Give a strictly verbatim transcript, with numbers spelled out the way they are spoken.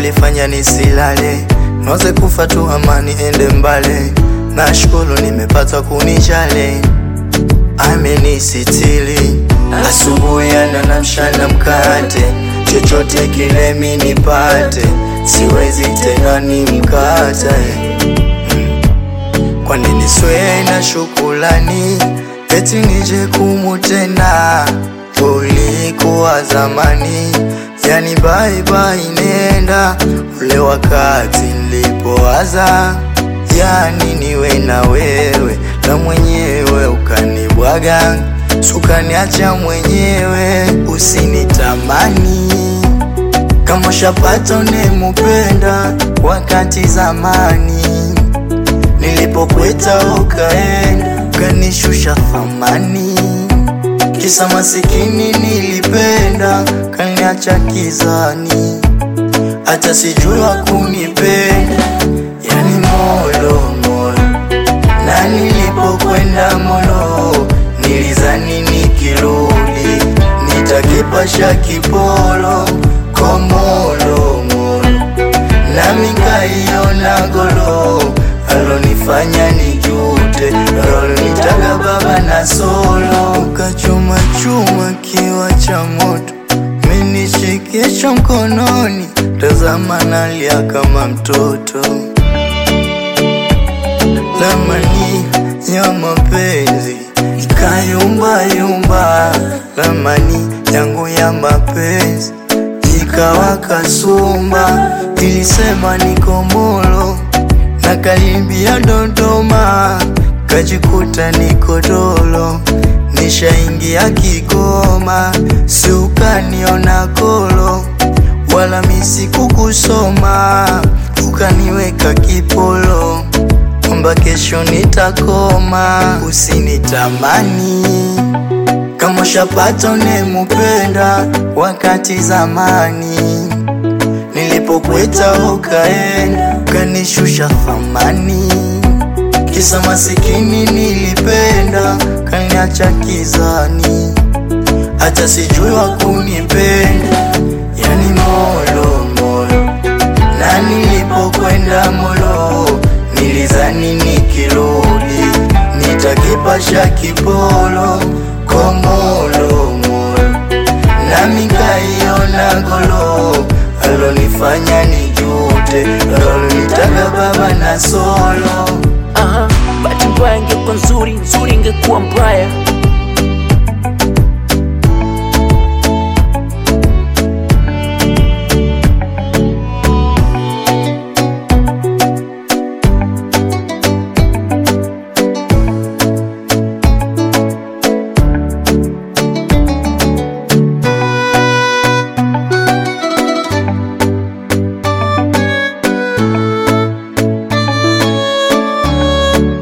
ulifanya nisilale, noze kufa tu amani ende mbale. Nashukuru nimepata kunijali, amenisitili asubuhi na mchana mkate, chochote kile mimi nipate, siwezi tena nimkate. Kwa nini siwe na shukrani, eti nije kumutenda ulikuwa zamani? Yani bye bye nenda, ule wakati nilipoanza, yani niwe na wewe na mwenyewe ukanibwaga, sukaniacha mwenyewe usinitamani. Kama shapata unemupenda wakati zamani, nilipokweta ukaenda kanishusha thamani. Kisa masikini nilipenda kaniacha kizani, hata sijua kunipenda, yani molo molo. Na nilipokwenda molo, nilizani nikirudi nitakipasha kipolo komolo molo. Na mikaiona golo, alonifanya nijute, alonitaka baba na solo. Ukachuma chuma kiwa cha moto, menishikisha mkononi, tazama nalia kama mtoto. Lamani ya mapenzi ikayumba yumba, lamani yangu ya mapenzi ikawa kasumba. Ilisema niko molo na kalimbia Dodoma, kajikuta niko dolo, nishaingia Kigoma. Si ukaniona kolo, wala misi kukusoma, ukaniweka kipolo, kwamba kesho nitakoma. Usinitamani kama shapata unemupenda wakati zamani, nilipokweta ukaenda kanishusha thamani. Kisa masikini nilipenda kaniacha kizani, hata sijua kunipenda, yani molo molo. Na nilipokwenda molo, nilizani nikirudi nitakipasha kipolo komolo molo. Na mikaiona golo, alonifanya nijute, alonitaka baba na solo. Aha, bahati mbaya ingekuwa nzuri, nzuri ingekuwa mbaya.